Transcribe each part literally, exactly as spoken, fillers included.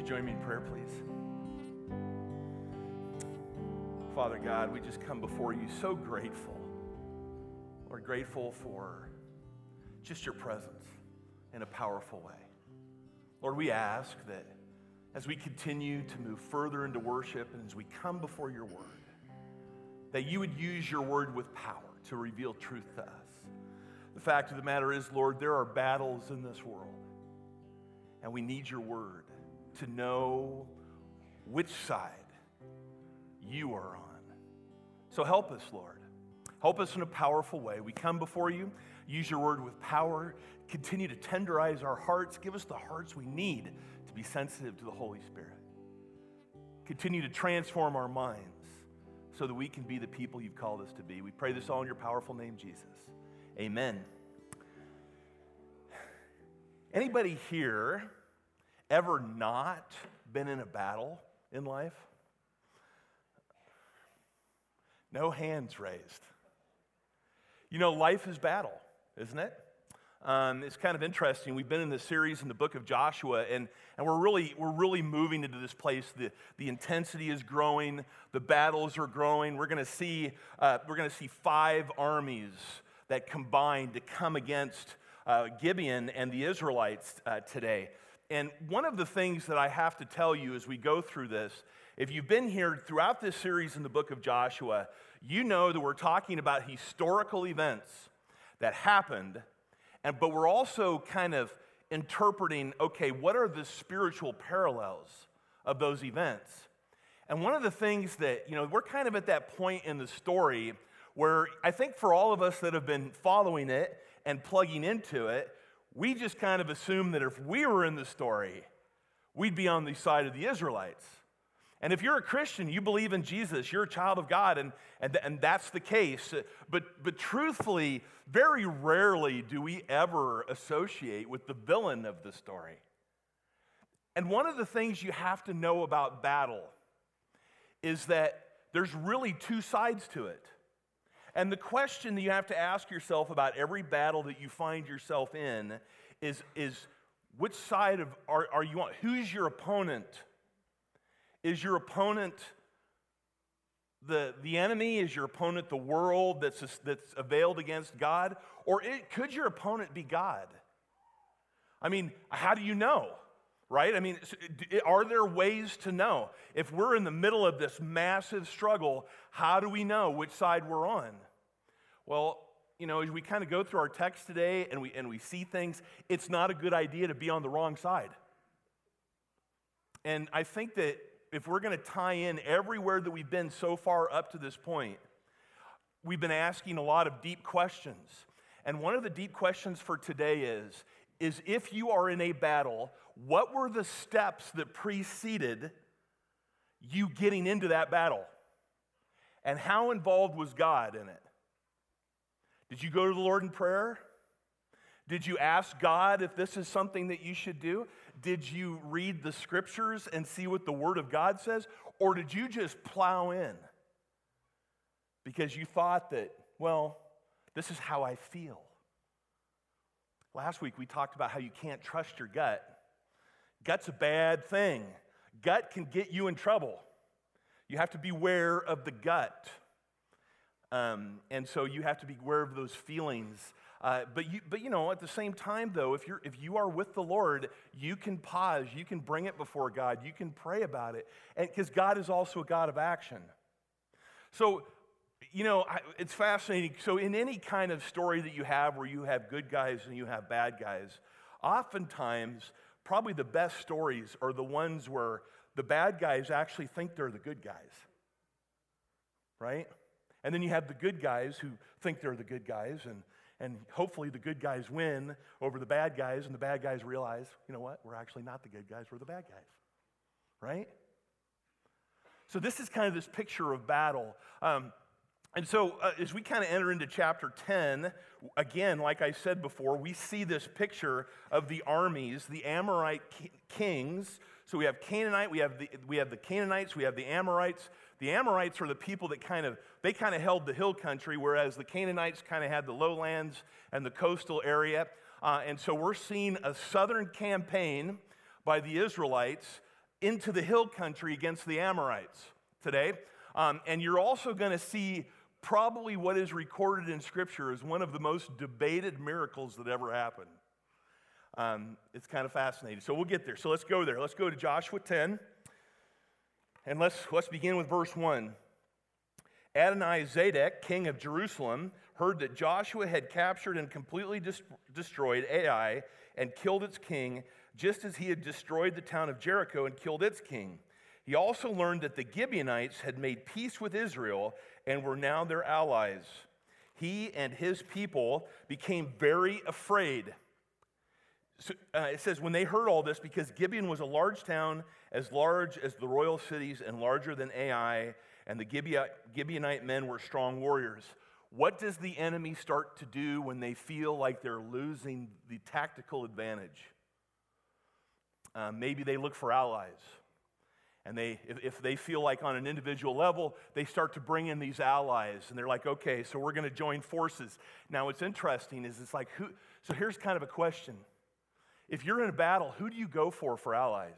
join me in prayer, please? Father God, we just come before you so grateful. We're grateful for just your presence in a powerful way. Lord, we ask that as we continue to move further into worship and as we come before your word, that you would use your word with power to reveal truth to us. The fact of the matter is, Lord, there are battles in this world, and we need your word to know which side you are on. So help us, Lord. Help us in a powerful way. We come before you, use your word with power, continue to tenderize our hearts, give us the hearts we need to be sensitive to the Holy Spirit. Continue to transform our minds so that we can be the people you've called us to be. We pray this all in your powerful name, Jesus. Amen. Anybody here ever not been in a battle in life? No hands raised. You know, life is battle, isn't it? Um, it's kind of interesting. We've been in this series in the book of Joshua, and, and we're really we're really moving into this place. The, the intensity is growing. The battles are growing. We're going to see uh, we're going to see five armies that combine to come against uh, Gibeon and the Israelites uh, today. And one of the things that I have to tell you as we go through this, if you've been here throughout this series in the book of Joshua, you know that we're talking about historical events that happened, and but we're also kind of interpreting, okay, what are the spiritual parallels of those events? And one of the things that, you know, we're kind of at that point in the story where I think for all of us that have been following it and plugging into it, we just kind of assume that if we were in the story, we'd be on the side of the Israelites. And if you're a Christian, you believe in Jesus, you're a child of God, and, and, and that's the case. But, but truthfully, very rarely do we ever associate with the villain of the story. And one of the things you have to know about battle is that there's really two sides to it. And the question that you have to ask yourself about every battle that you find yourself in is, is which side of are, are you on? Who's your opponent? Is your opponent the, the enemy? Is your opponent the world that's, that's availed against God? Or it, could your opponent be God? I mean, how do you know, right? I mean, are there ways to know? If we're in the middle of this massive struggle, how do we know which side we're on? Well, you know, as we kind of go through our text today and we, and we see things, it's not a good idea to be on the wrong side. And I think that if we're going to tie in everywhere that we've been so far up to this point, we've been asking a lot of deep questions. And one of the deep questions for today is, is if you are in a battle, what were the steps that preceded you getting into that battle? And how involved was God in it? Did you go to the Lord in prayer? Did you ask God if this is something that you should do? Did you read the scriptures and see what the Word of God says? Or did you just plow in because you thought that, well, this is how I feel? Last week we talked about how you can't trust your gut. Gut's a bad thing. Gut can get you in trouble. You have to beware of the gut. Um, and so you have to be aware of those feelings. Uh, but you, but you know, at the same time, though, if you're if you are with the Lord, you can pause, you can bring it before God, you can pray about it, and because God is also a God of action. So, you know, I, it's fascinating. So, in any kind of story that you have, where you have good guys and you have bad guys, oftentimes, probably the best stories are the ones where the bad guys actually think they're the good guys, right? And then you have the good guys who think they're the good guys, and, and hopefully the good guys win over the bad guys, and the bad guys realize, you know what, we're actually not the good guys, we're the bad guys, right? So this is kind of this picture of battle. Um, and so uh, as we kind of enter into chapter ten, again, like I said before, we see this picture of the armies, the Amorite ki- kings. So we have Canaanite, we have the we have the Canaanites, we have the Amorites. The Amorites are the people that kind of, they kind of held the hill country, whereas the Canaanites kind of had the lowlands and the coastal area. Uh, and so we're seeing a southern campaign by the Israelites into the hill country against the Amorites today. Um, and you're also going to see probably what is recorded in Scripture as one of the most debated miracles that ever happened. Um, it's kind of fascinating. So we'll get there. So let's go there. Let's go to Joshua ten. And let's, let's begin with verse one. Adonai-Zedek, king of Jerusalem, heard that Joshua had captured and completely dis- destroyed Ai and killed its king, just as he had destroyed the town of Jericho and killed its king. He also learned that the Gibeonites had made peace with Israel and were now their allies. He and his people became very afraid. So, uh, it says, when they heard all this, because Gibeon was a large town, as large as the royal cities and larger than Ai, and the Gibeonite men were strong warriors. What does the enemy start to do when they feel like they're losing the tactical advantage? Uh, maybe they look for allies. And they, if, if they feel like on an individual level, they start to bring in these allies. And they're like, okay, so we're going to join forces. Now, what's interesting is it's like, who? So here's kind of a question. If you're in a battle, who do you go for for allies?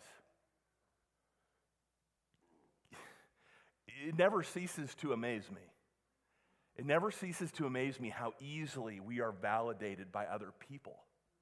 It never ceases to amaze me. It never ceases to amaze me how easily we are validated by other people.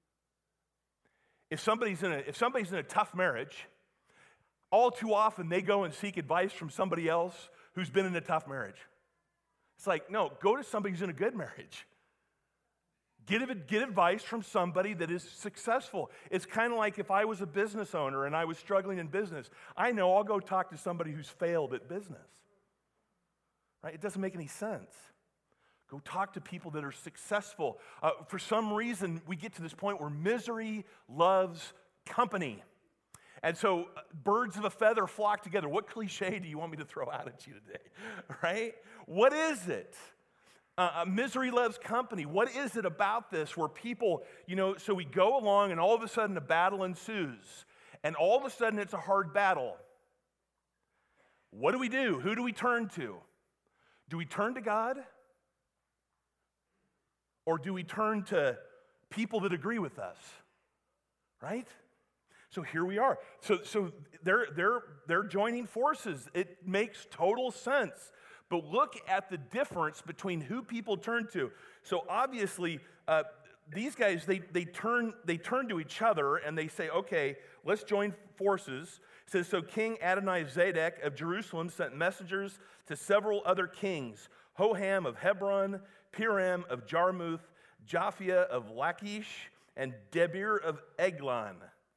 If somebody's in a, if somebody's in a tough marriage, all too often they go and seek advice from somebody else who's been in a tough marriage. It's like, no, go to somebody who's in a good marriage. Get, get advice from somebody that is successful. It's kind of like if I was a business owner and I was struggling in business. I know I'll go talk to somebody who's failed at business. Right? It doesn't make any sense. Go talk to people that are successful. Uh, for some reason, we get to this point where misery loves company. And so uh, birds of a feather flock together. What cliche do you want me to throw out at you today? Right? What is it? Uh, misery loves company. What is it about this where people, you know, so we go along and all of a sudden a battle ensues. And all of a sudden it's a hard battle. What do we do? Who do we turn to? Do we turn to God? Or do we turn to people that agree with us? Right? So here we are. So, so they're, they're, they're joining forces. It makes total sense. But look at the difference between who people turn to. So obviously, uh, these guys, they, they, turn, they turn to each other and they say, okay, let's join forces. It says, so King Adonai-Zedek of Jerusalem sent messengers to several other kings, Hoham of Hebron, Piram of Jarmuth, Japhia of Lachish, and Debir of Eglon.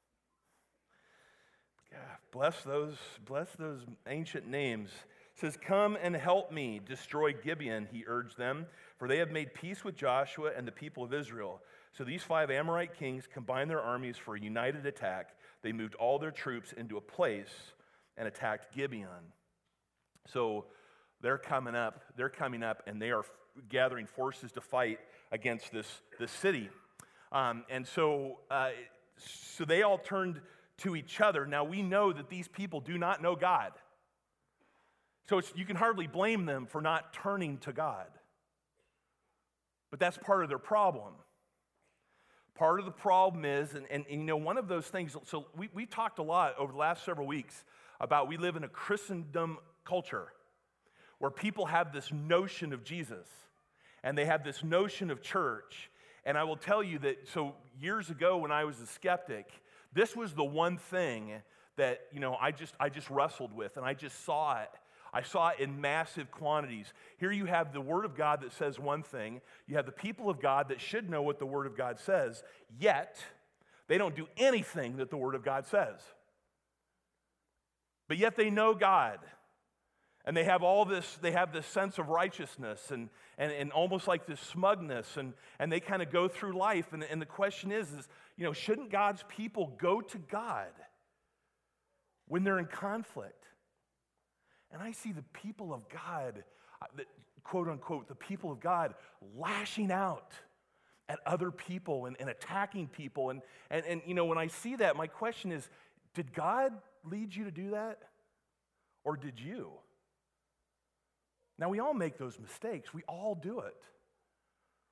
God, bless those, bless those ancient names. It says, come and help me destroy Gibeon, he urged them, for they have made peace with Joshua and the people of Israel. So these five Amorite kings combined their armies for a united attack. They moved all their troops into a place and attacked Gibeon. So they're coming up, they're coming up, and they are gathering forces to fight against this, this city. Um, and so, uh, so they all turned to each other. Now we know that these people do not know God. So it's, you can hardly blame them for not turning to God. But that's part of their problem. Part of the problem is, and, and, and you know, one of those things, so we, we talked a lot over the last several weeks about we live in a Christendom culture where people have this notion of Jesus and they have this notion of church. And I will tell you that, so years ago when I was a skeptic, this was the one thing that, you know, I just, I just wrestled with and I just saw it. I saw it in massive quantities. Here you have the Word of God that says one thing. You have the people of God that should know what the Word of God says, yet they don't do anything that the Word of God says. But yet they know God. And they have all this, they have this sense of righteousness and, and, and almost like this smugness, and, and they kind of go through life. And, and the question is, is, you know, shouldn't God's people go to God when they're in conflict? And I see the people of God, the, quote unquote, the people of God lashing out at other people and, and attacking people. And, and, and, you know, when I see that, my question is, did God lead you to do that? Or did you? Now, we all make those mistakes. We all do it.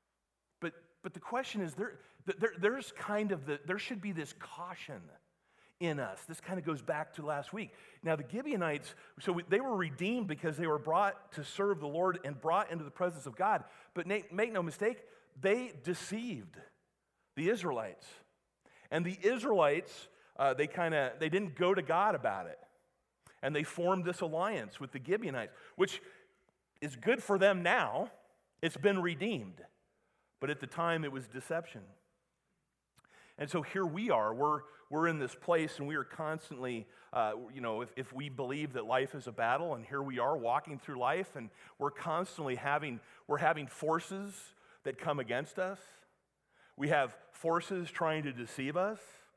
But, but the question is, there, there, there's kind of, the, there should be this caution in us. This kind of goes back to last week. Now, the Gibeonites, so we, they were redeemed because they were brought to serve the Lord and brought into the presence of God. But make, make no mistake, they deceived the Israelites. And the Israelites, uh, they kind of, they didn't go to God about it. And they formed this alliance with the Gibeonites, which is good for them now. It's been redeemed. But at the time, it was deception. And so here we are. We're, we're in this place, and we are constantly, uh, you know, if, if we believe that life is a battle, and here we are walking through life, and we're constantly having, we're having forces that come against us. We have forces trying to deceive us.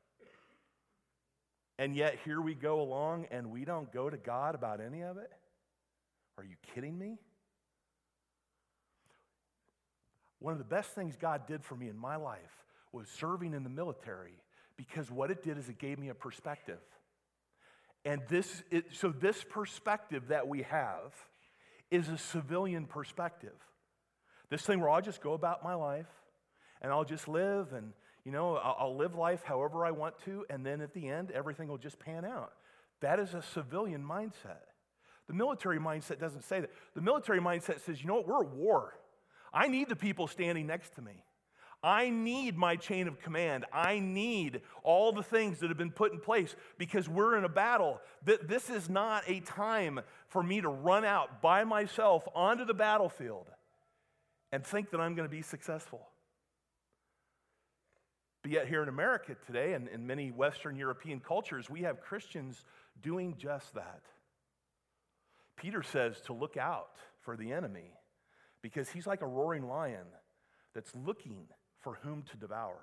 And yet here we go along, and we don't go to God about any of it? Are you kidding me? One of the best things God did for me in my life was serving in the military, because what it did is it gave me a perspective. And this, it, so this perspective that we have is a civilian perspective. This thing where I'll just go about my life, and I'll just live, and you know, I'll, I'll live life however I want to, and then at the end, everything will just pan out. That is a civilian mindset. The military mindset doesn't say that. The military mindset says, you know what, we're at war. I need the people standing next to me. I need my chain of command. I need all the things that have been put in place because we're in a battle. This is not a time for me to run out by myself onto the battlefield and think that I'm going to be successful. But yet here in America today, and in many Western European cultures, we have Christians doing just that. Peter says to look out for the enemy because he's like a roaring lion that's looking for whom to devour.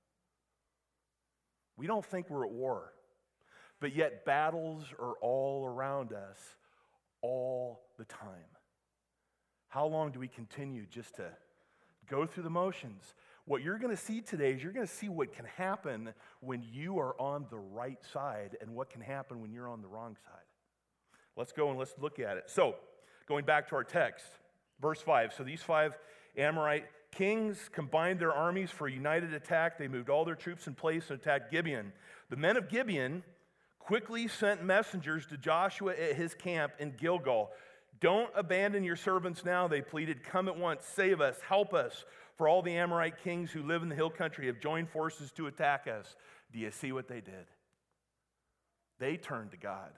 We don't think we're at war, but yet battles are all around us all the time. How long do we continue just to go through the motions? What you're going to see today is you're going to see what can happen when you are on the right side and what can happen when you're on the wrong side. Let's go and let's look at it. So, going back to our text, verse five. So these five Amorite kings combined their armies for a united attack. They moved all their troops in place and attacked Gibeon. The men of Gibeon quickly sent messengers to Joshua at his camp in Gilgal. Don't abandon your servants now, they pleaded. Come at once, save us, help us. For all the Amorite kings who live in the hill country have joined forces to attack us. Do you see what they did? They turned to God.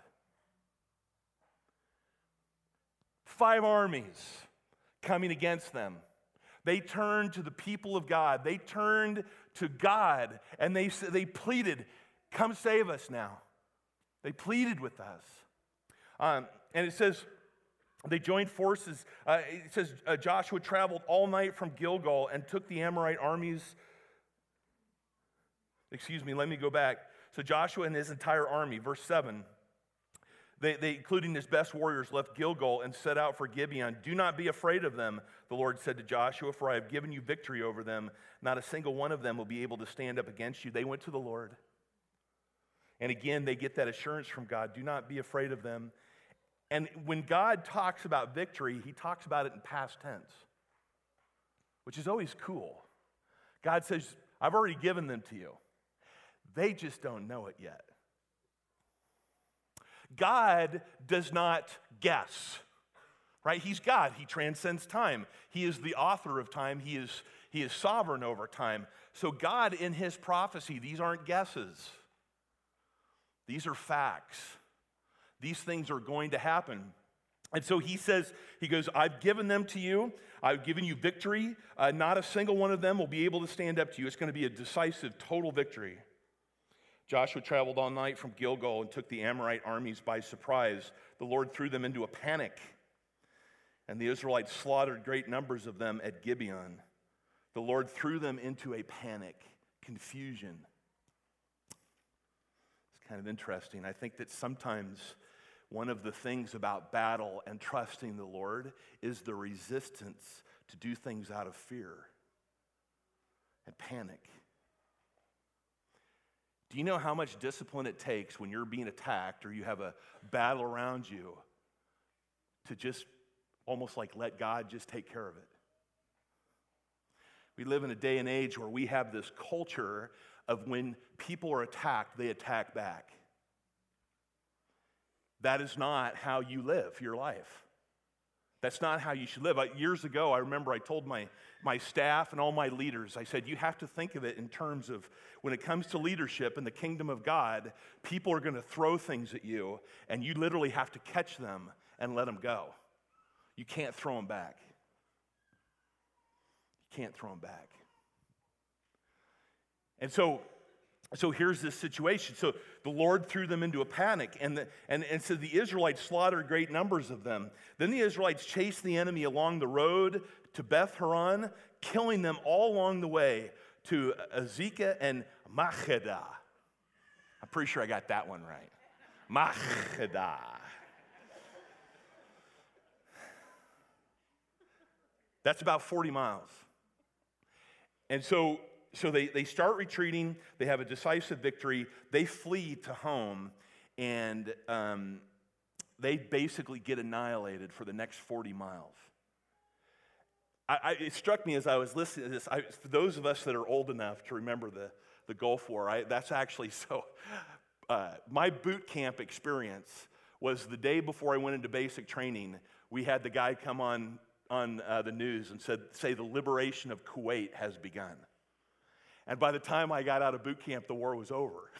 Five armies coming against them. They turned to the people of God. They turned to God, and they, they pleaded, come save us now. They pleaded with us. Um, and it says, they joined forces. Uh, it says uh, Joshua traveled all night from Gilgal and took the Amorite armies. Excuse me, let me go back. So Joshua and his entire army, verse seven, they, they, including his best warriors, left Gilgal and set out for Gibeon. Do not be afraid of them, the Lord said to Joshua, for I have given you victory over them. Not a single one of them will be able to stand up against you. They went to the Lord. And again, they get that assurance from God. Do not be afraid of them. And when God talks about victory, he talks about it in past tense, which is always cool. God says, I've already given them to you. They just don't know it yet. God does not guess, right? He's God. He transcends time. He is the author of time. He is, he is sovereign over time. So God, in his prophecy, these aren't guesses. These are facts. These things are going to happen. And so he says, he goes, I've given them to you. I've given you victory. Uh, not a single one of them will be able to stand up to you. It's going to be a decisive, total victory. Joshua traveled all night from Gilgal and took the Amorite armies by surprise. The Lord threw them into a panic, and the Israelites slaughtered great numbers of them at Gibeon. The Lord threw them into a panic, confusion. It's kind of interesting. I think that sometimes one of the things about battle and trusting the Lord is the resistance to do things out of fear and panic. Do you know how much discipline it takes when you're being attacked or you have a battle around you to just almost like let God just take care of it? We live in a day and age where we have this culture of when people are attacked, they attack back. that is not how you live your life. That's not how you should live. I, years ago, I remember I told my, my staff and all my leaders, I said, you have to think of it in terms of when it comes to leadership in the kingdom of God, people are going to throw things at you, and you literally have to catch them and let them go. You can't throw them back. You can't throw them back. And so, so here's this situation. So the Lord threw them into a panic, and, the, and, and so the Israelites slaughtered great numbers of them. Then the Israelites chased the enemy along the road to Beth Horon, killing them all along the way to Azekah and Makkedah. I'm pretty sure I got that one right. Makkedah. That's about forty miles. And so So they, they start retreating, they have a decisive victory, they flee to home, and um, they basically get annihilated for the next forty miles. I, I, it struck me as I was listening to this, I, for those of us that are old enough to remember the, the Gulf War, I, that's actually so, uh, my boot camp experience was the day before I went into basic training. We had the guy come on, on uh, the news and said, say the liberation of Kuwait has begun. And by the time I got out of boot camp, the war was over.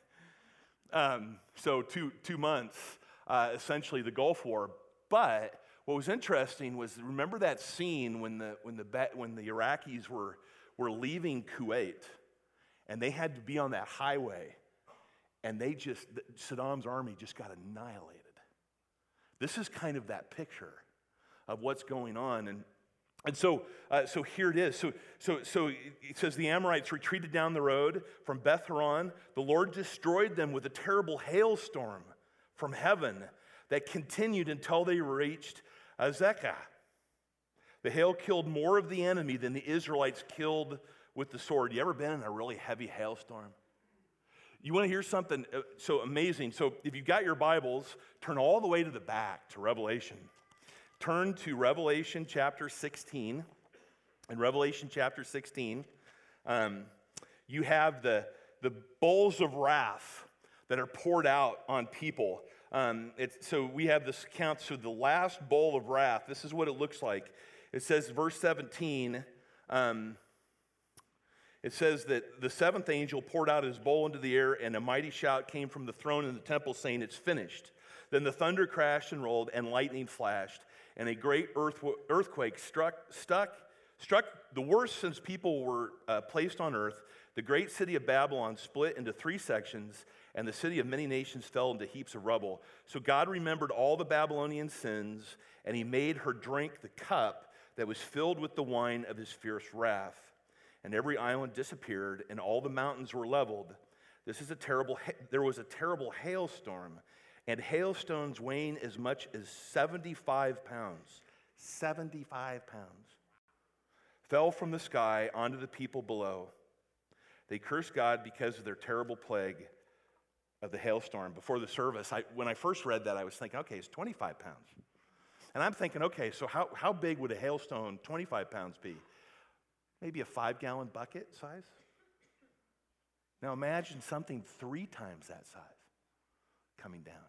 um, so two, two months, uh, essentially the Gulf War. But what was interesting was, remember that scene when the, when the, when the Iraqis were, were leaving Kuwait, and they had to be on that highway, and they just, Saddam's army just got annihilated. This is kind of that picture of what's going on. And And so, uh, so here it is. So, so, so it says the Amorites retreated down the road from Beth Horon. The Lord destroyed them with a terrible hailstorm from heaven that continued until they reached Azekah. The hail killed more of the enemy than the Israelites killed with the sword. You ever been in a really heavy hailstorm? You want to hear something so amazing? So if you've got your Bibles, turn all the way to the back to Revelation. Turn to Revelation chapter sixteen. In Revelation chapter sixteen, um, you have the, the bowls of wrath that are poured out on people. Um, it's, so we have this account, so the last bowl of wrath, this is what it looks like. It says, verse seventeen, um, it says that the seventh angel poured out his bowl into the air, and a mighty shout came from the throne in the temple saying, it's finished. Then the thunder crashed and rolled, and lightning flashed, and a great earth, earthquake struck, stuck, struck the worst since people were uh, placed on earth. The great city of Babylon split into three sections, and the city of many nations fell into heaps of rubble. So God remembered all the Babylonian sins, and he made her drink the cup that was filled with the wine of his fierce wrath. And every island disappeared, and all the mountains were leveled. This is a terrible. There was a terrible hailstorm, and hailstones weighing as much as seventy-five pounds, seventy-five pounds, fell from the sky onto the people below. They cursed God because of their terrible plague of the hailstorm. Before the service, I, when I first read that, I was thinking, okay, it's twenty-five pounds. And I'm thinking, okay, so how, how big would a hailstone, twenty-five pounds, be? Maybe a five-gallon bucket size? Now imagine something three times that size coming down.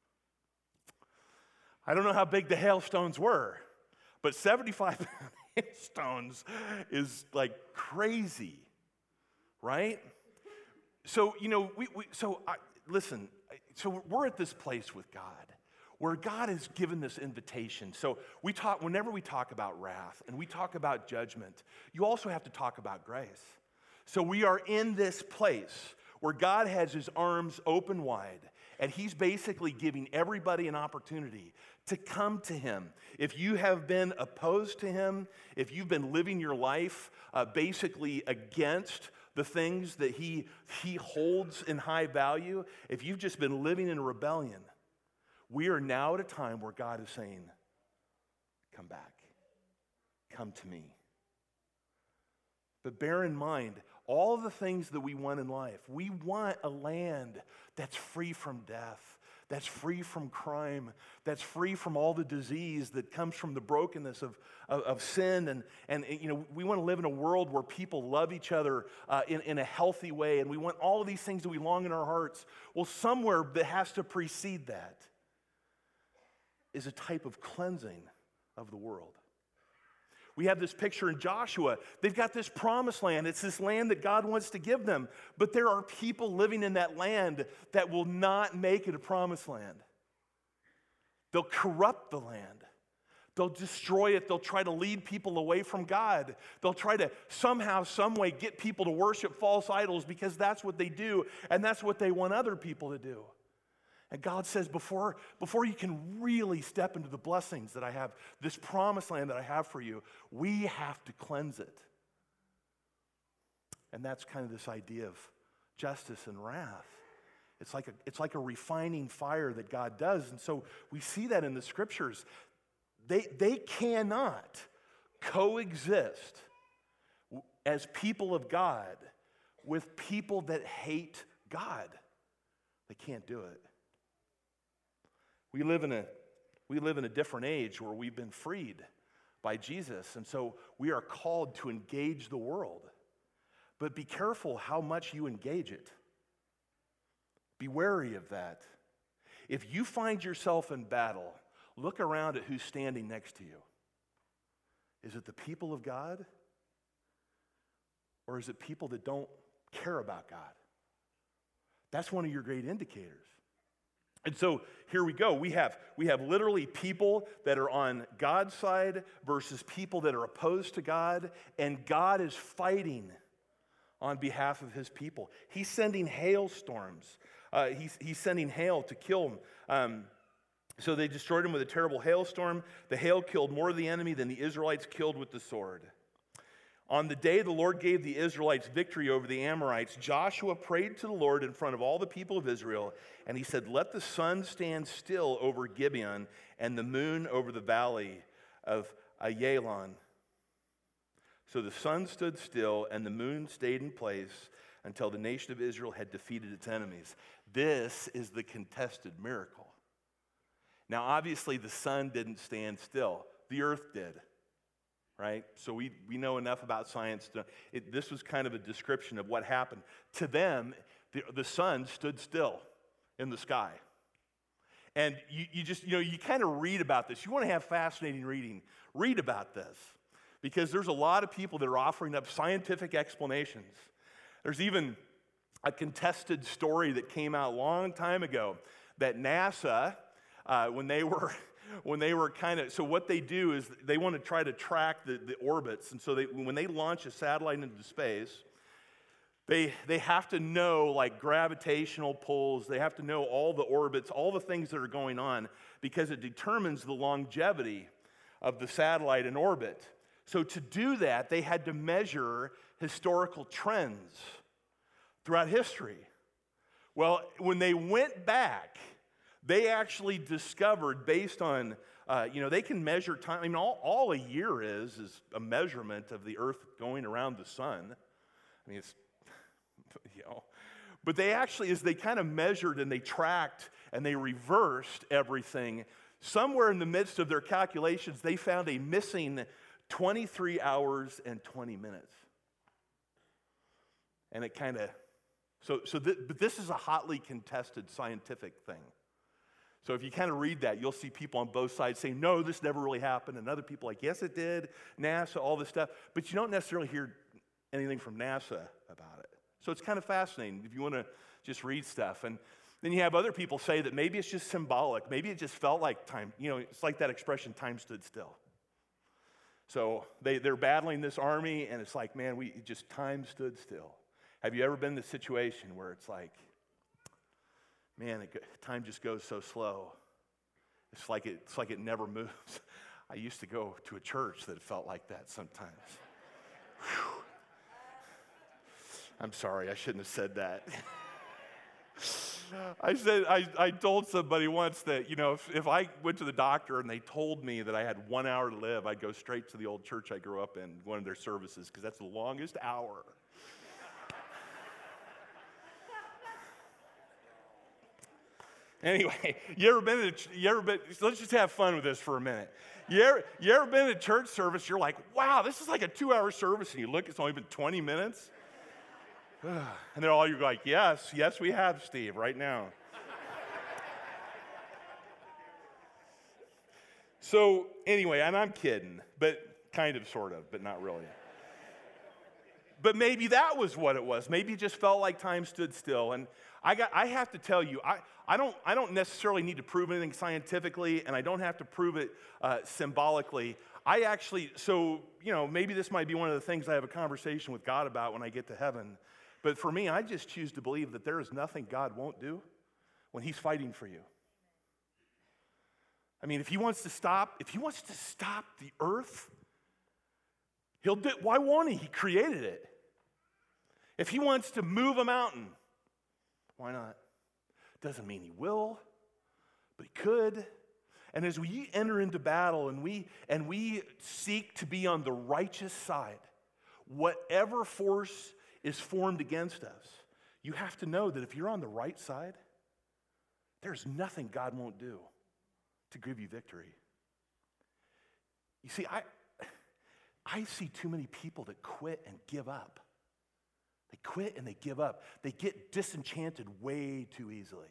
I don't know how big the hailstones were, but seventy-five pound hailstones is like crazy, right? So, you know, we, we so I, listen, so we're at this place with God where God has given this invitation. So we talk, whenever we talk about wrath and we talk about judgment, you also have to talk about grace. So we are in this place where God has his arms open wide, and he's basically giving everybody an opportunity to come to him. If you have been opposed to him, if you've been living your life uh, basically against the things that he, he holds in high value, if you've just been living in rebellion, we are now at a time where God is saying, come back, come to me. But bear in mind, all the things that we want in life, we want a land that's free from death, that's free from crime, that's free from all the disease that comes from the brokenness of, of, of sin. And, and, you know, we want to live in a world where people love each other uh, in, in a healthy way, and we want all of these things that we long in our hearts. Well, somewhere that has to precede that. is a type of cleansing of the world. We have this picture in Joshua. They've got this promised land. It's this land that God wants to give them. But there are people living in that land that will not make it a promised land. They'll corrupt the land. They'll destroy it. They'll try to lead people away from God. They'll try to somehow, some way get people to worship false idols because that's what they do, and that's what they want other people to do. And God says, before, before you can really step into the blessings that I have, this promised land that I have for you, we have to cleanse it. And that's kind of this idea of justice and wrath. It's like a, it's like a refining fire that God does. And so we see that in the scriptures. They, they cannot coexist as people of God with people that hate God. They can't do it. We live in a, we live in a different age where we've been freed by Jesus, and so we are called to engage the world. But be careful how much you engage it. Be wary of that. If you find yourself in battle, look around at who's standing next to you. Is it the people of God? Or is it people that don't care about God? That's one of your great indicators. And so here we go. We have, we have literally people that are on God's side versus people that are opposed to God, and God is fighting on behalf of his people. He's sending hailstorms. Uh, he's, he's sending hail to kill them. Um, so they destroyed him with a terrible hailstorm. The hail killed more of the enemy than the Israelites killed with the sword. On the day the Lord gave the Israelites victory over the Amorites, Joshua prayed to the Lord in front of all the people of Israel, and he said, "Let the sun stand still over Gibeon and the moon over the valley of Ayalon." So the sun stood still and the moon stayed in place until the nation of Israel had defeated its enemies. This is the contested miracle. Now, obviously, the sun didn't stand still. The earth did. Right? So we, we know enough about science. To, it, this was kind of a description of what happened. To them, the, the sun stood still in the sky. And you, you just, you know, you kind of read about this. You want to have fascinating reading. Read about this. Because there's a lot of people that are offering up scientific explanations. There's even a contested story that came out a long time ago that NASA, uh, when they were... When they were kind of, so what they do is they want to try to track the, the orbits. And so they, when they launch a satellite into space, they, they have to know like gravitational pulls. They have to know all the orbits, all the things that are going on, because it determines the longevity of the satellite in orbit. So to do that, they had to measure historical trends throughout history. Well, when they went back, they actually discovered, based on, uh, you know, they can measure time. I mean, all, all a year is is a measurement of the earth going around the sun. I mean, it's, you know. But they actually, as they kind of measured and they tracked and they reversed everything, somewhere in the midst of their calculations, they found a missing twenty-three hours and twenty minutes. And it kind of, so, so th- but this is a hotly contested scientific thing. So if you kind of read that, you'll see people on both sides saying, no, this never really happened. And other people like, yes, it did. NASA, all this stuff. But you don't necessarily hear anything from NASA about it. So it's kind of fascinating if you want to just read stuff. And then you have other people say that maybe it's just symbolic. Maybe it just felt like time. You know, it's like that expression, time stood still. So they, they're battling this army, and it's like, man, we just time stood still. Have you ever been in the situation where it's like, man, it, time just goes so slow. It's like it, it's like it never moves. I used to go to a church that felt like that sometimes. Whew. I'm sorry, I shouldn't have said that. I said, I, I told somebody once that, you know, if, if I went to the doctor and they told me that I had one hour to live, I'd go straight to the old church I grew up in, one of their services, because that's the longest hour. Anyway, you ever been in a, you ever been, so let's just have fun with this for a minute. You ever, you ever been in a church service, you're like, wow, this is like a two-hour service, and you look, it's only been twenty minutes? And then all you're like, yes, yes, we have, Steve, right now. So anyway, and I'm kidding, but kind of, sort of, but not really. But maybe that was what it was. Maybe it just felt like time stood still. And I got I have to tell you, I, I don't I don't necessarily need to prove anything scientifically, and I don't have to prove it uh, symbolically. I actually, so, you know, maybe this might be one of the things I have a conversation with God about when I get to heaven. But for me, I just choose to believe that there is nothing God won't do when he's fighting for you. I mean, if he wants to stop, if he wants to stop the earth, he'll do, why won't he? He created it. If he wants to move a mountain, why not? Doesn't mean he will, but he could. And as we enter into battle and we and we seek to be on the righteous side, whatever force is formed against us, you have to know that if you're on the right side, there's nothing God won't do to give you victory. You see, I I see too many people that quit and give up. They quit and they give up. They get disenchanted way too easily.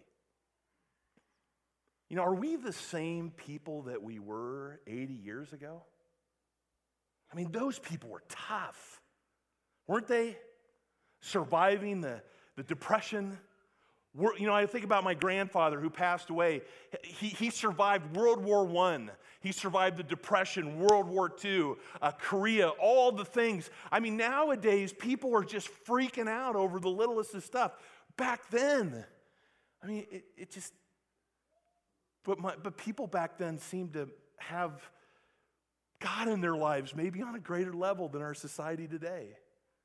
You know, are we the same people that we were eighty years ago? I mean, those people were tough, weren't they? Surviving the, the depression. We're, you know, I think about my grandfather who passed away. He, he survived World War One. He survived the Depression, World War Two, uh, Korea, all the things. I mean, nowadays, people are just freaking out over the littlest of stuff. Back then, I mean, it, it just, but, my, but people back then seemed to have God in their lives, maybe on a greater level than our society today.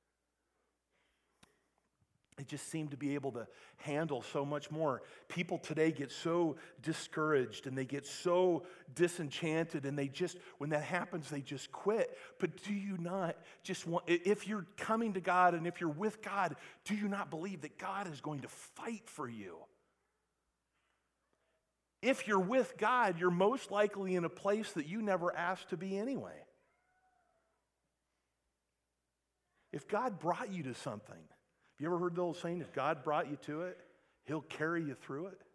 They just seem to be able to handle so much more. People today get so discouraged and they get so disenchanted, and they just, when that happens, they just quit. But do you not just want, if you're coming to God and if you're with God, do you not believe that God is going to fight for you? If you're with God, you're most likely in a place that you never asked to be anyway. If God brought you to something, you ever heard the old saying, if God brought you to it, he'll carry you through it?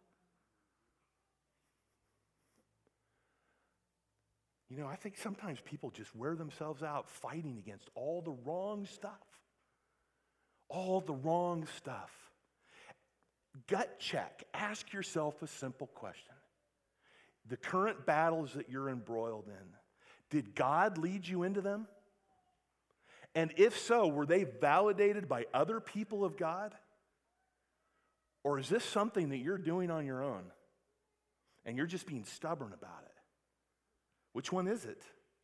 You know, I think sometimes people just wear themselves out fighting against all the wrong stuff. All the wrong stuff. Gut check. Ask yourself a simple question. The current battles that you're embroiled in, did God lead you into them? And if so, were they validated by other people of God? Or is this something that you're doing on your own and you're just being stubborn about it? Which one is it?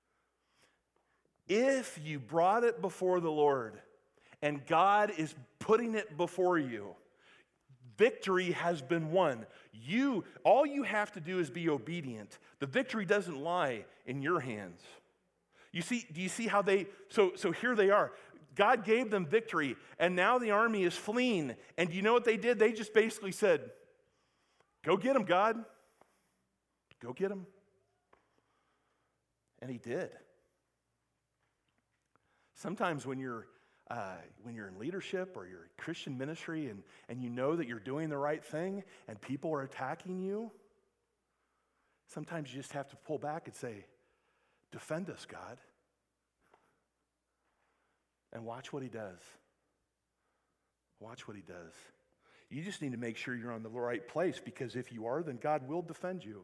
If you brought it before the Lord and God is putting it before you, victory has been won. You, all you have to do is be obedient. The victory doesn't lie in your hands. You see, do you see how they, so, so here they are. God gave them victory, and now the army is fleeing. And do you know what they did? They just basically said, go get them, God. Go get them. And he did. Sometimes when you're, uh, when you're in leadership or you're in Christian ministry and, and you know that you're doing the right thing and people are attacking you, sometimes you just have to pull back and say, defend us, God. And watch what he does. Watch what he does. You just need to make sure you're on the right place, because if you are, then God will defend you.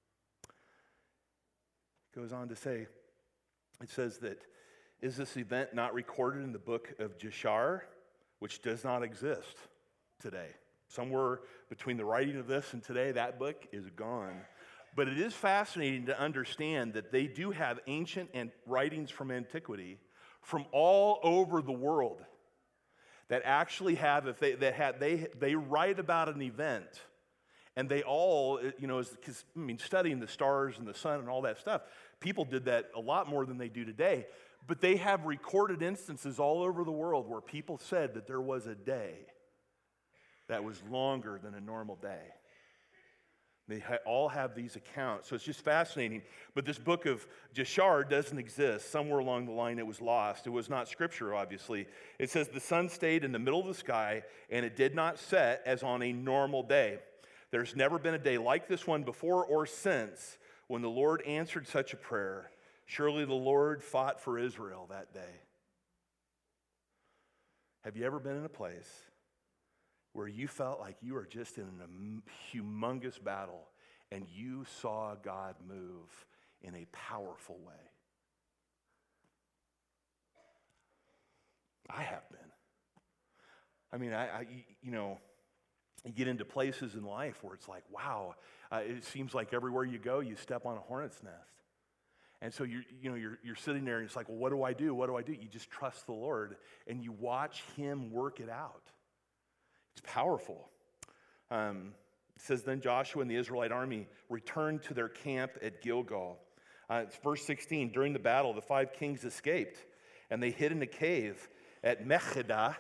It goes on to say, it says that, is this event not recorded in the book of Jashar, which does not exist today? Somewhere between the writing of this and today, that book is gone. But it is fascinating to understand that they do have ancient and writings from antiquity from all over the world that actually have, if they that had they they write about an event, and they all, you know, because I mean, studying the stars and the sun and all that stuff, people did that a lot more than they do today. But they have recorded instances all over the world where people said that there was a day that was longer than a normal day. They ha- all have these accounts. So it's just fascinating. But this book of Jashar doesn't exist. Somewhere along the line it was lost. It was not scripture, obviously. It says the sun stayed in the middle of the sky and it did not set as on a normal day. There's never been a day like this one before or since when the Lord answered such a prayer, surely the Lord fought for Israel that day. Have you ever been in a place where you felt like you were just in a humongous battle and you saw God move in a powerful way? I have been. I mean, I, I you know, you get into places in life where it's like, wow, uh, it seems like everywhere you go, you step on a hornet's nest. And so you're, you know, you're, you're sitting there and it's like, well, what do I do? What do I do? You just trust the Lord and you watch him work it out. It's powerful. Um, it says, then Joshua and the Israelite army returned to their camp at Gilgal. Uh, it's verse sixteen, during the battle, the five kings escaped and they hid in a cave at Mekhidah.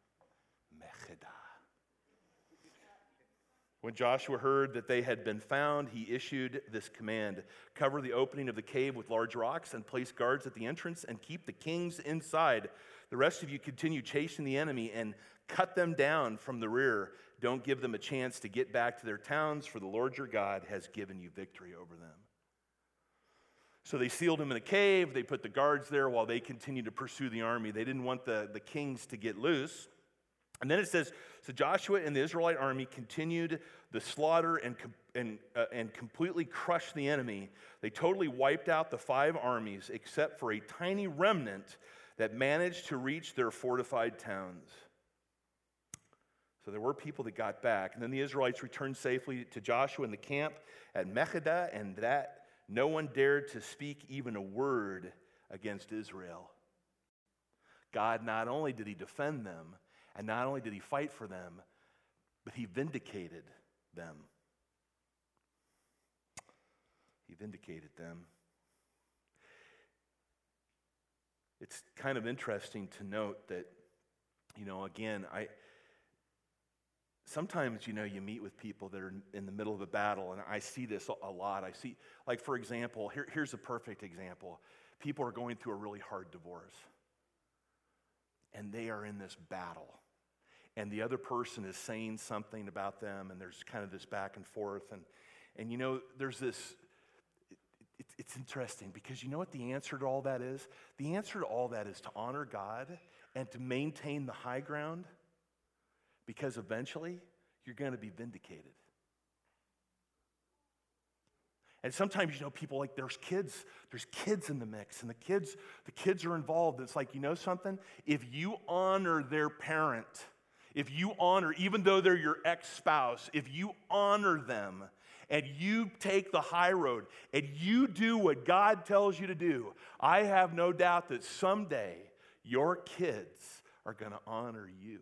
When Joshua heard that they had been found, he issued this command: cover the opening of the cave with large rocks and place guards at the entrance and keep the kings inside. The rest of you continue chasing the enemy and cut them down from the rear. Don't give them a chance to get back to their towns, for the Lord your God has given you victory over them. So they sealed him in a cave. They put the guards there while they continued to pursue the army. They didn't want the, the kings to get loose. And then it says, so Joshua and the Israelite army continued the slaughter and, and, uh, and completely crushed the enemy. They totally wiped out the five armies except for a tiny remnant that managed to reach their fortified towns. So there were people that got back. And then the Israelites returned safely to Joshua in the camp at Mekhidah, and that no one dared to speak even a word against Israel. God not only did he defend them, and not only did he fight for them, but he vindicated them. He vindicated them. It's kind of interesting to note that, you know, again, I sometimes, you know, you meet with people that are in the middle of a battle, and I see this a lot. I see, like, for example, here, here's a perfect example. People are going through a really hard divorce, and they are in this battle. And the other person is saying something about them, and there's kind of this back and forth. And, and you know, there's this, it, it, it's interesting because you know what the answer to all that is? The answer to all that is to honor God and to maintain the high ground, because eventually you're going to be vindicated. And sometimes, you know, people, like, there's kids, there's kids in the mix, and the kids, the kids are involved. It's like, you know something? If you honor their parent, if you honor, even though they're your ex-spouse, if you honor them and you take the high road and you do what God tells you to do, I have no doubt that someday your kids are going to honor you.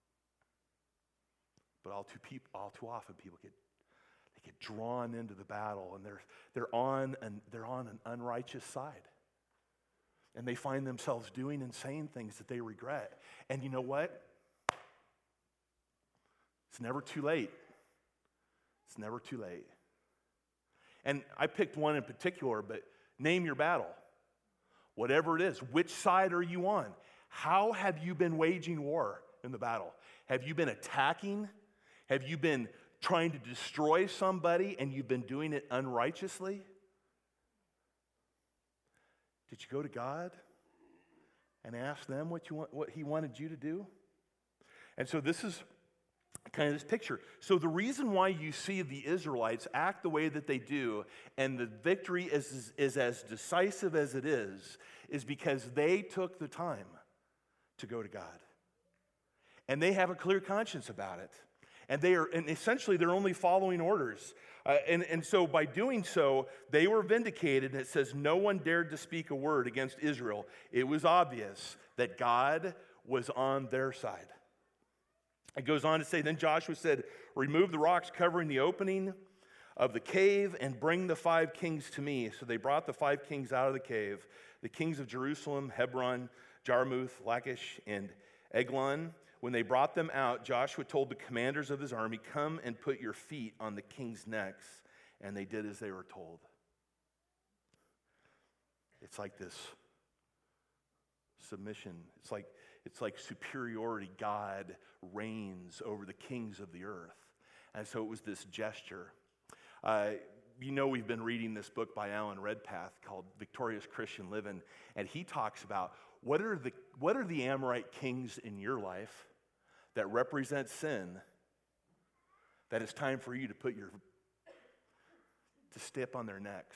But all too, peop- all too often people get they get drawn into the battle, and they're they're on an they're on an unrighteous side, and they find themselves doing and saying things that they regret. And you know what? It's never too late. It's never too late. And I picked one in particular, but name your battle. Whatever it is, which side are you on? How have you been waging war in the battle? Have you been attacking? Have you been trying to destroy somebody and you've been doing it unrighteously? Did you go to God and ask them what you want, what he wanted you to do? And so this is kind of this picture. So the reason why you see the Israelites act the way that they do, and the victory is, is, is as decisive as it is, is because they took the time to go to God. And they have a clear conscience about it. And they are, and essentially they're only following orders. Uh, and, and so by doing so, they were vindicated. And it says no one dared to speak a word against Israel. It was obvious that God was on their side. It goes on to say, then Joshua said, remove the rocks covering the opening of the cave and bring the five kings to me. So they brought the five kings out of the cave, the kings of Jerusalem, Hebron, Jarmuth, Lachish, and Eglon. When they brought them out, Joshua told the commanders of his army, come and put your feet on the king's necks. And they did as they were told. It's like this submission. It's like It's like superiority. God reigns over the kings of the earth. And so it was this gesture. Uh, you know we've been reading this book by Alan Redpath called Victorious Christian Living, and he talks about what are the what are the Amorite kings in your life that represent sin that it's time for you to put your to step on their necks.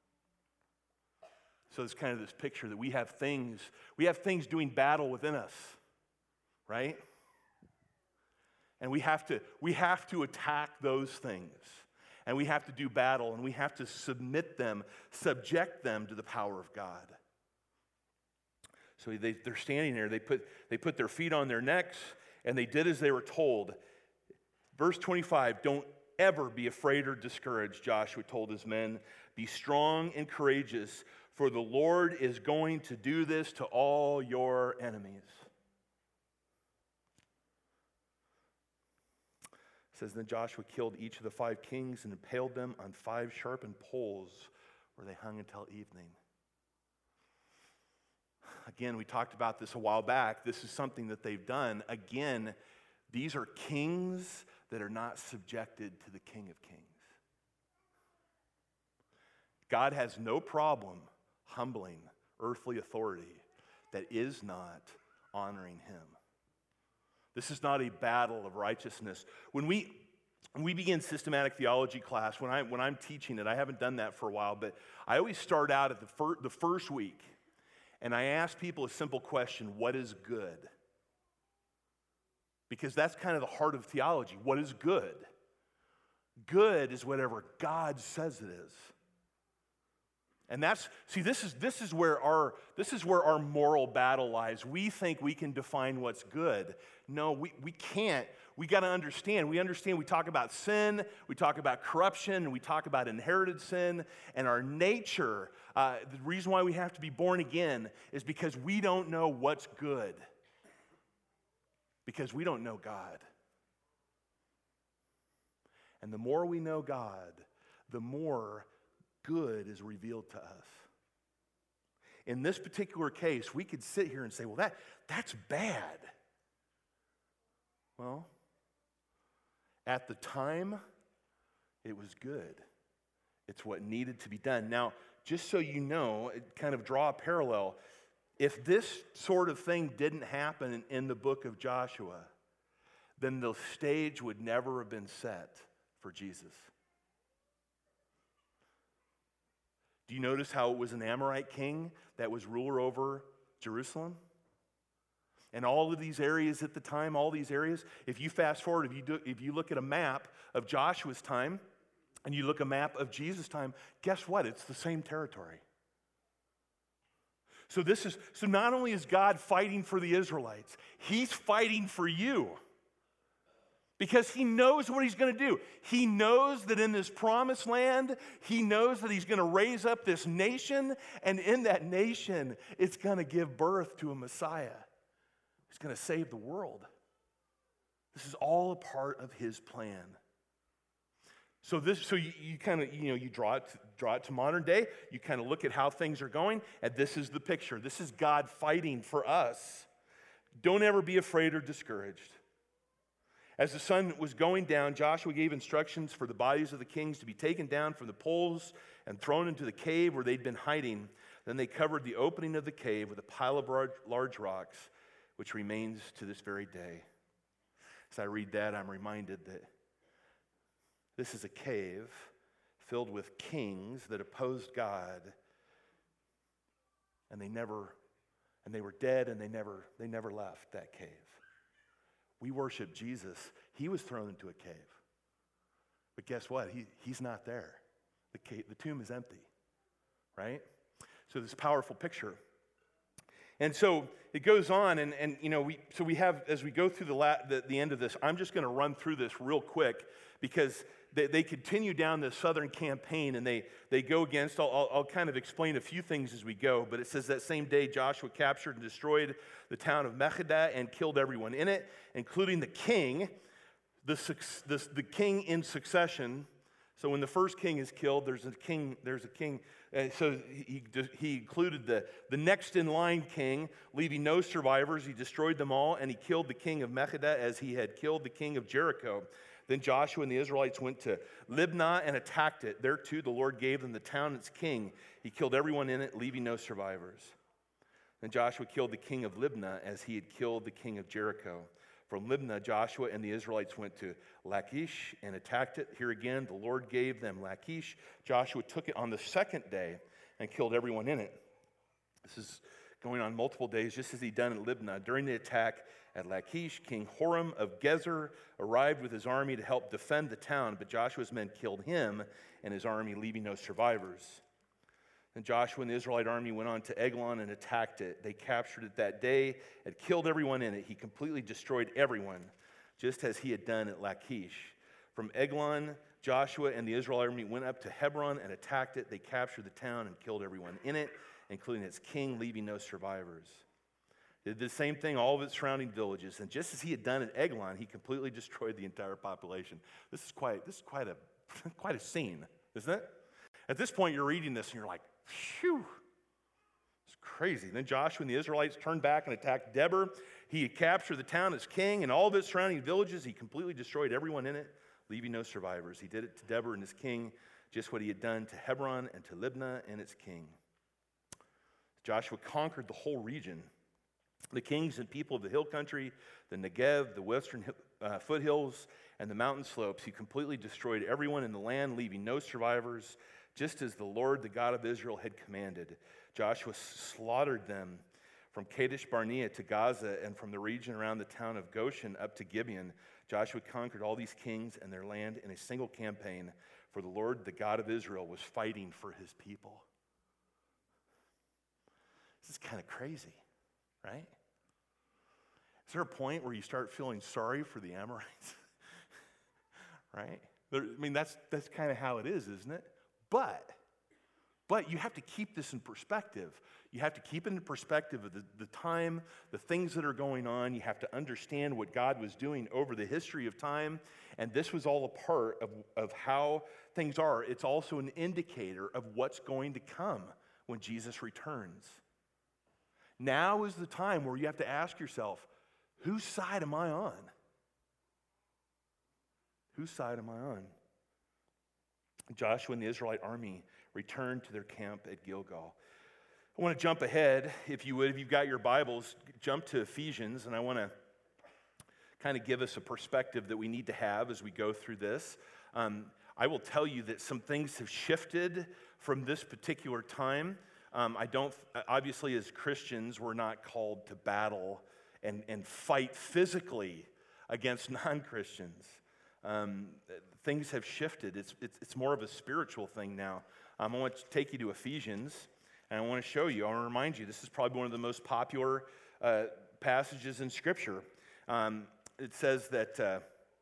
So it's kind of this picture that we have things, we have things doing battle within us, right? And we have to, we have to attack those things. And we have to do battle, and we have to submit them, subject them to the power of God. So they, they're standing there, they put, they put their feet on their necks, and they did as they were told. Verse twenty-five, don't ever be afraid or discouraged, Joshua told his men. Be strong and courageous, for the Lord is going to do this to all your enemies. It says, then Joshua killed each of the five kings and impaled them on five sharpened poles where they hung until evening. Again, we talked about this a while back. This is something that they've done. Again, these are kings that are not subjected to the King of Kings. God has no problem humbling earthly authority that is not honoring him. This is not a battle of righteousness. When we when we begin systematic theology class, when I when I'm teaching it, I haven't done that for a while, but I always start out at the fir- the first week, and I ask people a simple question: what is good? Because that's kind of the heart of theology. What is good? Good is whatever God says it is. And that's, see, this is this is where our this is where our moral battle lies. We think we can define what's good. No, we, we can't. We got to understand. We understand we talk about sin, we talk about corruption, and we talk about inherited sin, and our nature. Uh, the reason why we have to be born again is because we don't know what's good. Because we don't know God. And the more we know God, the more good is revealed to us. In this particular case, we could sit here and say, well, that, that's bad. Well, at the time, it was good. It's what needed to be done. Now, just so you know, kind of draw a parallel, if this sort of thing didn't happen in the book of Joshua, then the stage would never have been set for Jesus. Do you notice how it was an Amorite king that was ruler over Jerusalem? And all of these areas at the time, all these areas, if you fast forward, if you, do, if you look at a map of Joshua's time and you look at a map of Jesus' time, guess what? It's the same territory. So this is so not only is God fighting for the Israelites, he's fighting for you. Because he knows what he's going to do. He knows that in this promised land, he knows that he's going to raise up this nation, and in that nation, it's going to give birth to a Messiah. He's going to save the world. This is all a part of his plan. So this, so you, you kind of, you know, you draw it, to, draw it to modern day. You kind of look at how things are going, and this is the picture. This is God fighting for us. Don't ever be afraid or discouraged. As the sun was going down, Joshua gave instructions for the bodies of the kings to be taken down from the poles and thrown into the cave where they'd been hiding. Then they covered the opening of the cave with a pile of large rocks, which remains to this very day. As I read that, I'm reminded that this is a cave filled with kings that opposed God, and they never, and they were dead, and they never, they never left that cave. We worship Jesus. He was thrown into a cave. But guess what? He, he's not there. The, cave, the tomb is empty, right? So this powerful picture. And so it goes on, and, and you know, we so we have, as we go through the, la, the, the end of this, I'm just going to run through this real quick because they, they continue down the southern campaign, and they, they go against, I'll, I'll, I'll kind of explain a few things as we go, but it says that same day Joshua captured and destroyed the town of Makkedah and killed everyone in it, including the king, the, the, the king in succession. So when the first king is killed, there's a king, there's a king. Uh, so he, he included the, the next in line king, leaving no survivors. He destroyed them all, and he killed the king of Makkedah as he had killed the king of Jericho. Then Joshua and the Israelites went to Libnah and attacked it. There too the Lord gave them the town and its king. He killed everyone in it, leaving no survivors. Then Joshua killed the king of Libnah as he had killed the king of Jericho. From Libnah, Joshua and the Israelites went to Lachish and attacked it. Here again, the Lord gave them Lachish. Joshua took it on the second day and killed everyone in it. This is going on multiple days, just as he'd done at Libnah. During the attack at Lachish, King Horam of Gezer arrived with his army to help defend the town, but Joshua's men killed him and his army, leaving no survivors. Then Joshua and the Israelite army went on to Eglon and attacked it. They captured it that day and killed everyone in it. He completely destroyed everyone, just as he had done at Lachish. From Eglon, Joshua and the Israelite army went up to Hebron and attacked it. They captured the town and killed everyone in it, including its king, leaving no survivors. They did the same thing, all of its surrounding villages. And just as he had done at Eglon, he completely destroyed the entire population. This is quite, this is quite a, quite a scene, isn't it? At this point, you're reading this and you're like, phew, it's crazy. Then Joshua and the Israelites turned back and attacked Debir. He had captured the town as king and all of its surrounding villages. He completely destroyed everyone in it, leaving no survivors. He did it to Debir and his king, just what he had done to Hebron and to Libnah and its king. Joshua conquered the whole region. The kings and people of the hill country, the Negev, the western uh, foothills, and the mountain slopes. He completely destroyed everyone in the land, leaving no survivors, just as the Lord, the God of Israel, had commanded. Joshua slaughtered them from Kadesh Barnea to Gaza and from the region around the town of Goshen up to Gibeon. Joshua conquered all these kings and their land in a single campaign, for the Lord, the God of Israel, was fighting for his people. This is kind of crazy, right? Is there a point where you start feeling sorry for the Amorites? Right? There, I mean, that's, that's kind of how it is, isn't it? But, but you have to keep this in perspective. You have to keep it in perspective of the, the time, the things that are going on. You have to understand what God was doing over the history of time. And this was all a part of, of how things are. It's also an indicator of what's going to come when Jesus returns. Now is the time where you have to ask yourself, whose side am I on? Whose side am I on? Joshua and the Israelite army returned to their camp at Gilgal. I want to jump ahead, if you would. If you've got your Bibles, jump to Ephesians, and I want to kind of give us a perspective that we need to have as we go through this. Um, I will tell you that some things have shifted from this particular time. Um, I don't, obviously, as Christians, we're not called to battle and, and fight physically against non-Christians. Um, things have shifted. It's, it's, it's more of a spiritual thing now. Um, I want to take you to Ephesians, and I want to show you, I want to remind you, this is probably one of the most popular uh, passages in Scripture. Um, it says that, uh,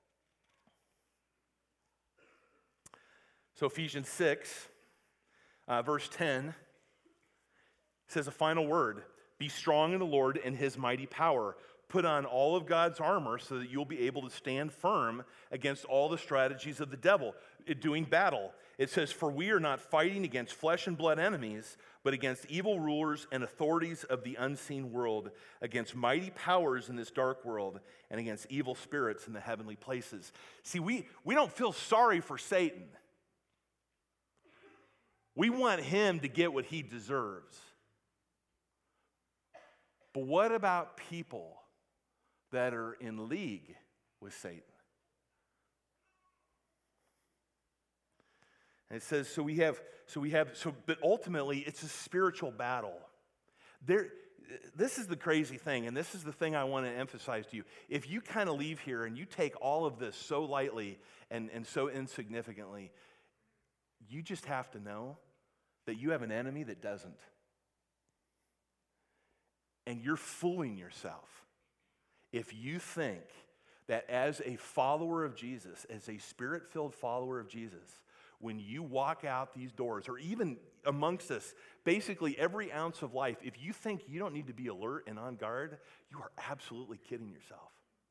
so Ephesians six, uh, verse ten, says a final word, be strong in the Lord and his mighty power. Put on all of God's armor so that you'll be able to stand firm against all the strategies of the devil doing battle. It says, for we are not fighting against flesh and blood enemies, but against evil rulers and authorities of the unseen world, against mighty powers in this dark world, and against evil spirits in the heavenly places. See, we, we don't feel sorry for Satan. We want him to get what he deserves. But what about people that are in league with Satan? And it says, so we have, so we have, so, but ultimately it's a spiritual battle. There, this is the crazy thing, and this is the thing I want to emphasize to you. If you kind of leave here and you take all of this so lightly and, and so insignificantly, you just have to know that you have an enemy that doesn't. And you're fooling yourself if you think that as a follower of Jesus, as a spirit-filled follower of Jesus, when you walk out these doors, or even amongst us, basically every ounce of life, if you think you don't need to be alert and on guard, you are absolutely kidding yourself.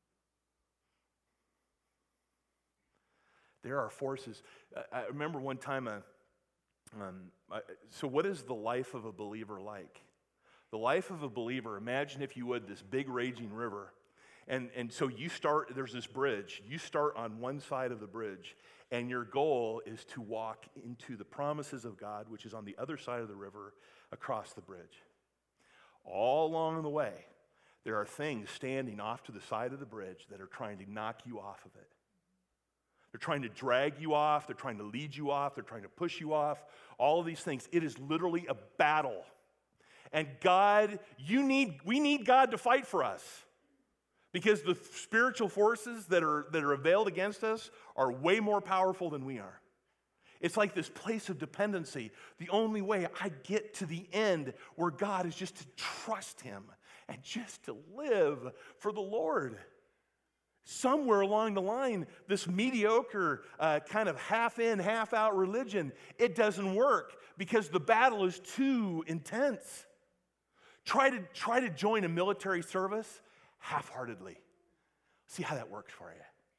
There are forces. I remember one time, a, um, I, so what is the life of a believer like? The life of a believer, imagine if you would this big raging river, And, and so you start, there's this bridge. You start on one side of the bridge, and your goal is to walk into the promises of God, which is on the other side of the river, across the bridge. All along the way, there are things standing off to the side of the bridge that are trying to knock you off of it. They're trying to drag you off. They're trying to lead you off. They're trying to push you off. All of these things. It is literally a battle. And God, you need, we need God to fight for us. Because the spiritual forces that are, that are availed against us are way more powerful than we are. It's like this place of dependency. The only way I get to the end where God is just to trust him and just to live for the Lord. Somewhere along the line, this mediocre uh, kind of half in, half out religion, it doesn't work because the battle is too intense. Try to, try to join a military service half-heartedly. See how that works for you.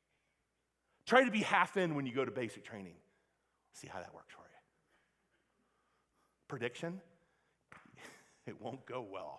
Try to be half in when you go to basic training. See how that works for you. Prediction? It won't go well.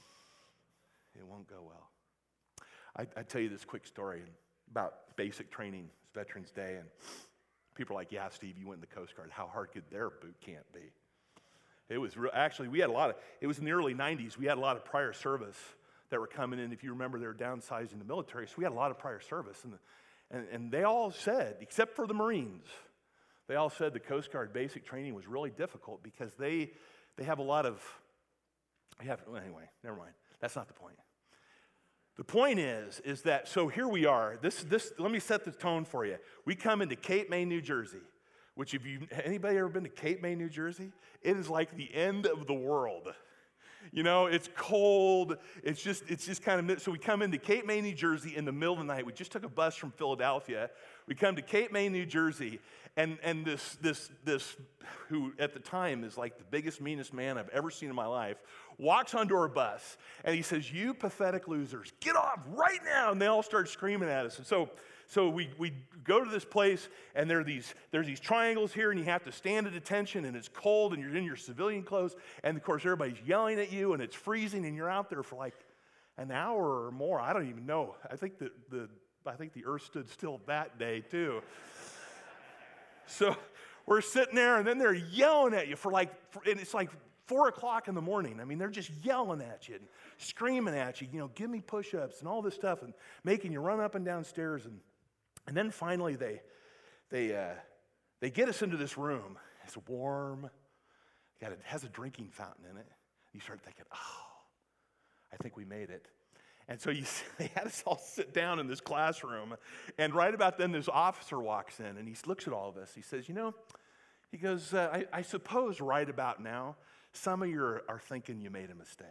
It won't go well. I, I tell you this quick story about basic training. It's Veterans Day, and people are like, yeah, Steve, you went in the Coast Guard. How hard could their boot camp be? It was real, actually, we had a lot of, it was in the early nineties, we had a lot of prior service that were coming in. If you remember, they were downsizing the military, so we had a lot of prior service. And, and, and they all said, except for the Marines, they all said the Coast Guard basic training was really difficult because they, they have a lot of, they have, well, anyway, never mind. That's not the point. The point is, is that, so here we are. This, this, let me set the tone for you. We come into Cape May, New Jersey, which if you, anybody ever been to Cape May, New Jersey? It is like the end of the world. You know, it's cold. It's just, it's just kind of, so we come into Cape May, New Jersey in the middle of the night. We just took a bus from Philadelphia. We come to Cape May, New Jersey, and, and this, this, this, who at the time is like the biggest, meanest man I've ever seen in my life, walks onto our bus, and he says, you pathetic losers, get off right now. And they all start screaming at us. And so, so we, we go to this place, and there are these, there's these triangles here, and you have to stand at attention, and it's cold, and you're in your civilian clothes, and of course everybody's yelling at you, and it's freezing, and you're out there for like an hour or more. I don't even know. I think that the I think the earth stood still that day too. So we're sitting there, and then they're yelling at you for like, and it's like four o'clock in the morning. I mean, they're just yelling at you and screaming at you, you know, give me push-ups and all this stuff, and making you run up and down stairs. And and then finally they they uh, they get us into this room. It's warm. Got it has a drinking fountain in it. You start thinking, oh, I think we made it. And so you, they had us all sit down in this classroom, and right about then this officer walks in, and he looks at all of us. He says, you know, he goes, uh, I, I suppose right about now, some of you are, are thinking you made a mistake.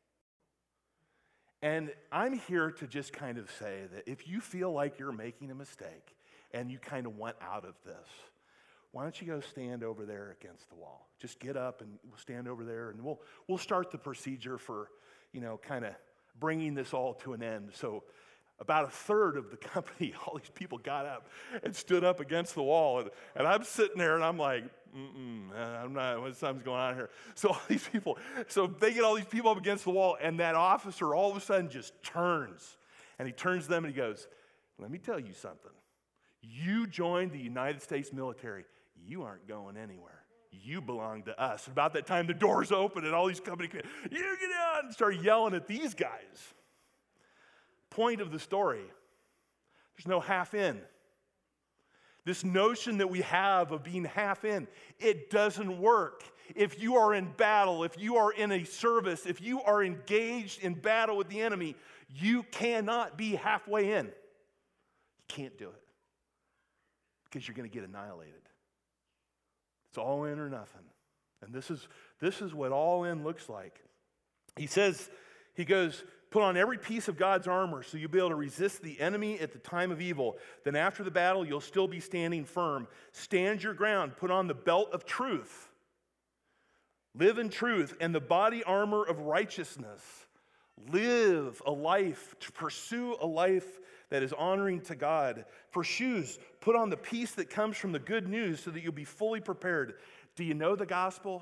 And I'm here to just kind of say that if you feel like you're making a mistake and you kind of want out of this, why don't you go stand over there against the wall? Just get up and we'll stand over there, and we'll we'll start the procedure for, you know, kind of bringing this all to an end. So about a third of the company, all these people got up and stood up against the wall. And, and I'm sitting there, and I'm like, mm-mm, I'm not, what's something's going on here? So all these people, so they get all these people up against the wall, and that officer all of a sudden just turns. And he turns to them, and he goes, let me tell you something. You joined the United States military. You aren't going anywhere. You belong to us. About that time, the doors open, and all these companies, you get out, and start yelling at these guys. Point of the story, there's no half in. This notion that we have of being half in, it doesn't work. If you are in battle, if you are in a service, if you are engaged in battle with the enemy, you cannot be halfway in. You can't do it because you're going to get annihilated. It's all in or nothing. And this is, this is what all in looks like. He says, he goes, put on every piece of God's armor so you'll be able to resist the enemy at the time of evil. Then after the battle, you'll still be standing firm. Stand your ground. Put on the belt of truth. Live in truth and the body armor of righteousness. Live a life, to pursue a life that is honoring to God. For shoes, put on the peace that comes from the good news so that you'll be fully prepared. Do you know the gospel?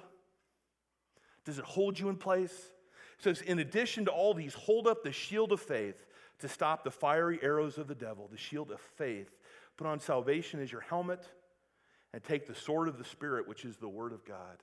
Does it hold you in place? It says, in addition to all these, hold up the shield of faith to stop the fiery arrows of the devil, the shield of faith. Put on salvation as your helmet, and take the sword of the Spirit, which is the Word of God.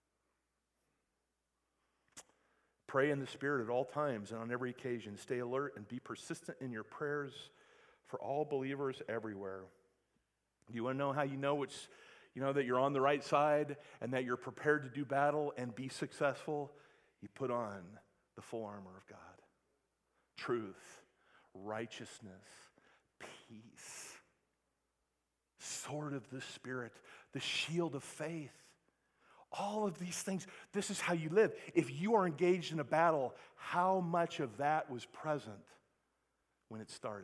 Pray in the Spirit at all times and on every occasion. Stay alert and be persistent in your prayers for all believers everywhere. Do you want to know how you know which, you know that you're on the right side and that you're prepared to do battle and be successful? You put on the full armor of God. Truth, righteousness, peace. Sword of the Spirit, the shield of faith. All of these things, this is how you live. If you are engaged in a battle, how much of that was present when it started?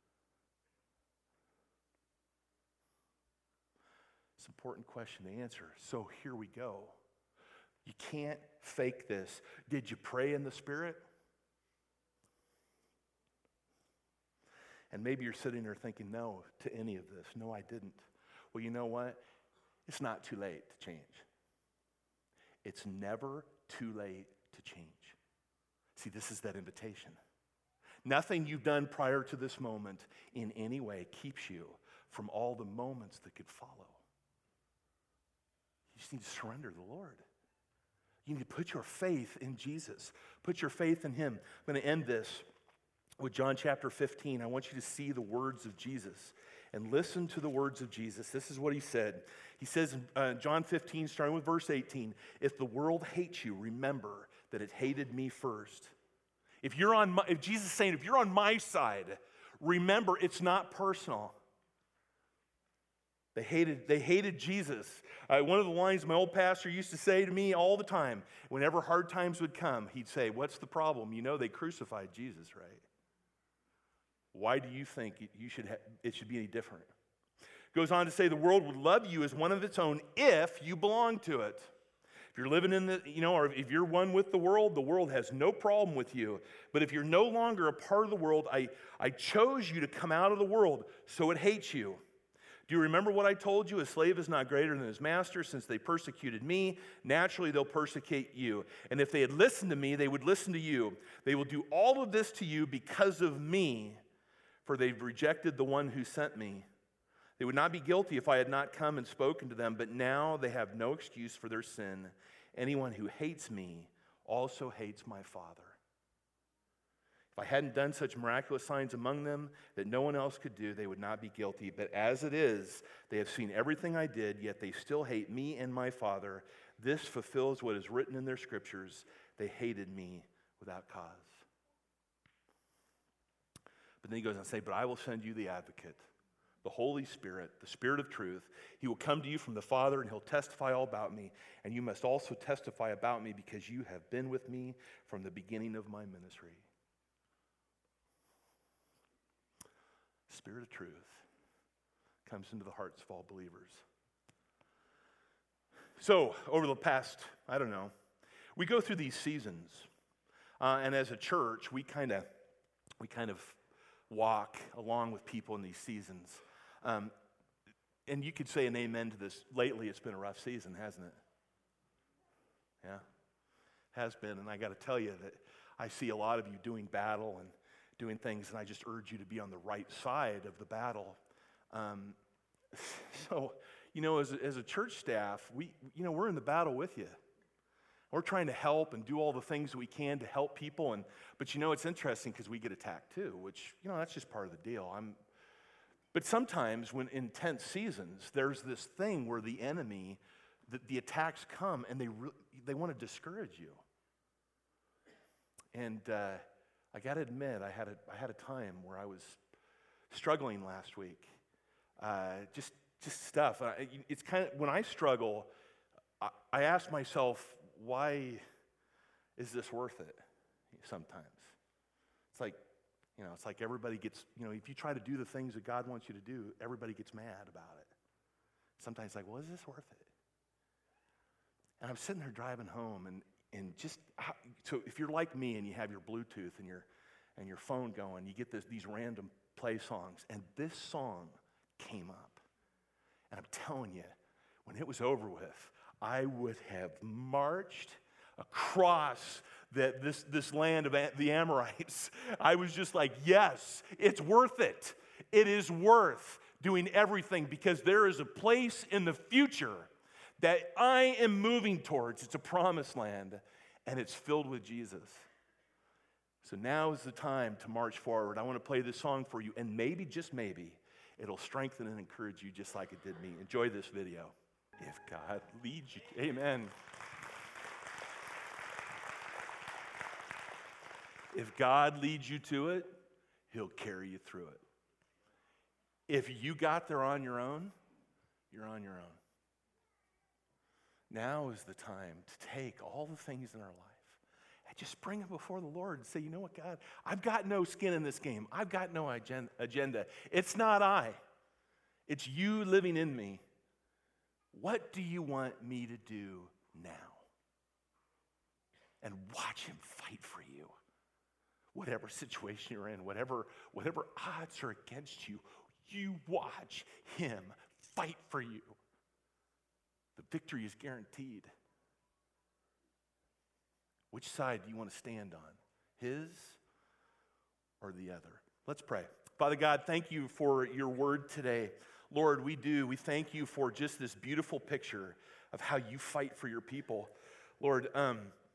It's an important question to answer. So here we go. You can't fake this. Did you pray in the Spirit? And maybe you're sitting there thinking, no, to any of this. No, I didn't. Well, you know what? It's not too late to change. It's never too late to change. See, this is that invitation. Nothing you've done prior to this moment in any way keeps you from all the moments that could follow. You just need to surrender to the Lord. You need to put your faith in Jesus. Put your faith in Him. I'm going to end this with John chapter fifteen. I want you to see the words of Jesus and listen to the words of Jesus. This is what He said. He says in uh, John fifteen, starting with verse eighteen, if the world hates you, remember that it hated me first. If you're on my, if Jesus is saying, if you're on my side, remember it's not personal. They hated, they hated Jesus. Uh, one of the lines my old pastor used to say to me all the time, whenever hard times would come, he'd say, what's the problem? You know they crucified Jesus, right? Why do you think you should ha- it should be any different? Goes on to say the world would love you as one of its own if you belong to it. If you're living in the, you know, or if you're one with the world, the world has no problem with you. But if you're no longer a part of the world, I, I chose you to come out of the world, so it hates you. Do you remember what I told you? A slave is not greater than his master. Since they persecuted me, naturally they'll persecute you. And if they had listened to me, they would listen to you. They will do all of this to you because of me, for they've rejected the one who sent me. They would not be guilty if I had not come and spoken to them, but now they have no excuse for their sin. Anyone who hates me also hates my Father. If I hadn't done such miraculous signs among them that no one else could do, they would not be guilty. But as it is, they have seen everything I did, yet they still hate me and my Father. This fulfills what is written in their scriptures. They hated me without cause. But then he goes on to say, but I will send you the advocate, the Holy Spirit, the Spirit of truth. He will come to you from the Father, and He'll testify all about me. And you must also testify about me because you have been with me from the beginning of my ministry. Spirit of truth comes into the hearts of all believers. So, over the past, I don't know, we go through these seasons. Uh, and as a church, we kind of we kind of walk along with people in these seasons. Um, and you could say an amen to this. Lately, it's been a rough season, hasn't it? Yeah, has been. And I got to tell you that I see a lot of you doing battle and doing things, and I just urge you to be on the right side of the battle. Um, so, you know, as a, as a church staff, we, you know, we're in the battle with you. We're trying to help and do all the things that we can to help people. And but you know, it's interesting because we get attacked too, which, you know, that's just part of the deal. I'm, but sometimes when in tense seasons, there's this thing where the enemy, the, the attacks come and they re- they want to discourage you. And uh, I got to admit, I had a I had a time where I was struggling last week. Uh, just just stuff. Uh, it's kind of when I struggle, I, I ask myself, why is this worth it? Sometimes it's like, you know, it's like everybody gets, you know, if you try to do the things that God wants you to do, everybody gets mad about it. Sometimes it's like, well, is this worth it? And I'm sitting there driving home, and and just so if you're like me and you have your Bluetooth and your and your phone going, you get this, these random play songs, and this song came up, and I'm telling you, when it was over with, I would have marched across that this, this land of the Amorites, I was just like, yes, it's worth it. It is worth doing everything because there is a place in the future that I am moving towards. It's a promised land, and it's filled with Jesus. So now is the time to march forward. I want to play this song for you, and maybe, just maybe, it'll strengthen and encourage you just like it did me. Enjoy this video. If God leads you, amen. If God leads you to it, he'll carry you through it. If you got there on your own, you're on your own. Now is the time to take all the things in our life and just bring them before the Lord and say, you know what, God, I've got no skin in this game. I've got no agenda. It's not I. It's you living in me. What do you want me to do now? And watch him fight for you. Whatever situation you're in, whatever, whatever odds are against you, you watch him fight for you. The victory is guaranteed. Which side do you want to stand on? His or the other? Let's pray. Father God, thank you for your word today. Lord, we do. We thank you for just this beautiful picture of how you fight for your people. Lord, um,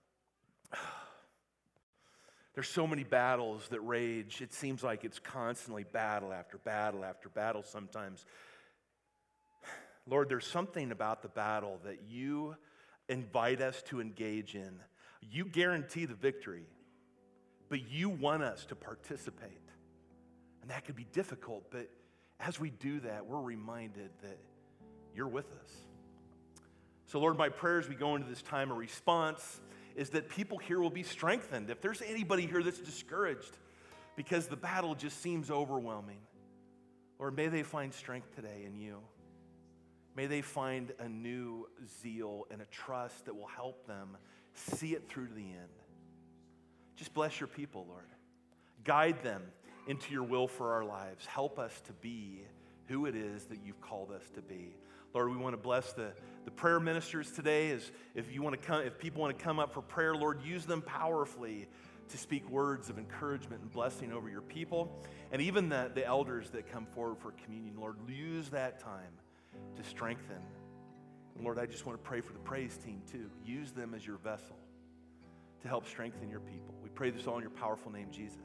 there's so many battles that rage. It seems like it's constantly battle after battle after battle sometimes. Lord, there's something about the battle that you invite us to engage in. You guarantee the victory, but you want us to participate. And that could be difficult, but as we do that, we're reminded that you're with us. So, Lord, my prayer as we go into this time of response is that people here will be strengthened. If there's anybody here that's discouraged because the battle just seems overwhelming, Lord, may they find strength today in you. May they find a new zeal and a trust that will help them see it through to the end. Just bless your people, Lord. Guide them into your will for our lives. Help us to be who it is that you've called us to be. Lord, we want to bless the, the prayer ministers today. As if you want to come, if people want to come up for prayer, Lord, use them powerfully to speak words of encouragement and blessing over your people. And even the, the elders that come forward for communion, Lord, use that time to strengthen. And Lord, I just want to pray for the praise team too. Use them as your vessel to help strengthen your people. We pray this all in your powerful name, Jesus.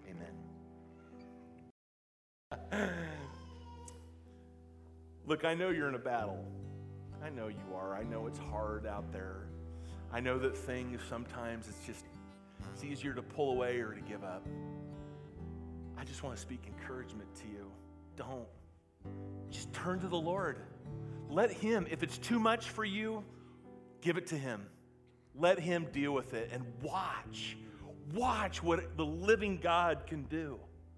Amen. Look, I know you're in a battle. I know you are. I know it's hard out there. I know that things sometimes it's just, it's easier to pull away or to give up. I just want to speak encouragement to you. Don't. Just turn to the Lord. Let him, if it's too much for you, give it to him. Let him deal with it and watch. Watch what the living God can do.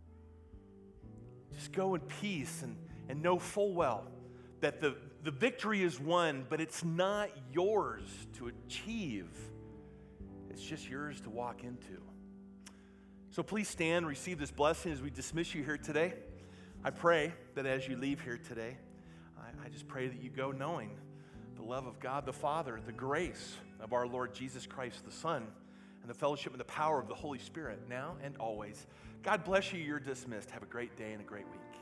Just go in peace and, and know full well that the, the victory is won, but it's not yours to achieve. It's just yours to walk into. So please stand, receive this blessing as we dismiss you here today. I pray that as you leave here today, I, I just pray that you go knowing the love of God the Father, the grace of our Lord Jesus Christ the Son, and the fellowship and the power of the Holy Spirit now and always. God bless you. You're dismissed. Have a great day and a great week.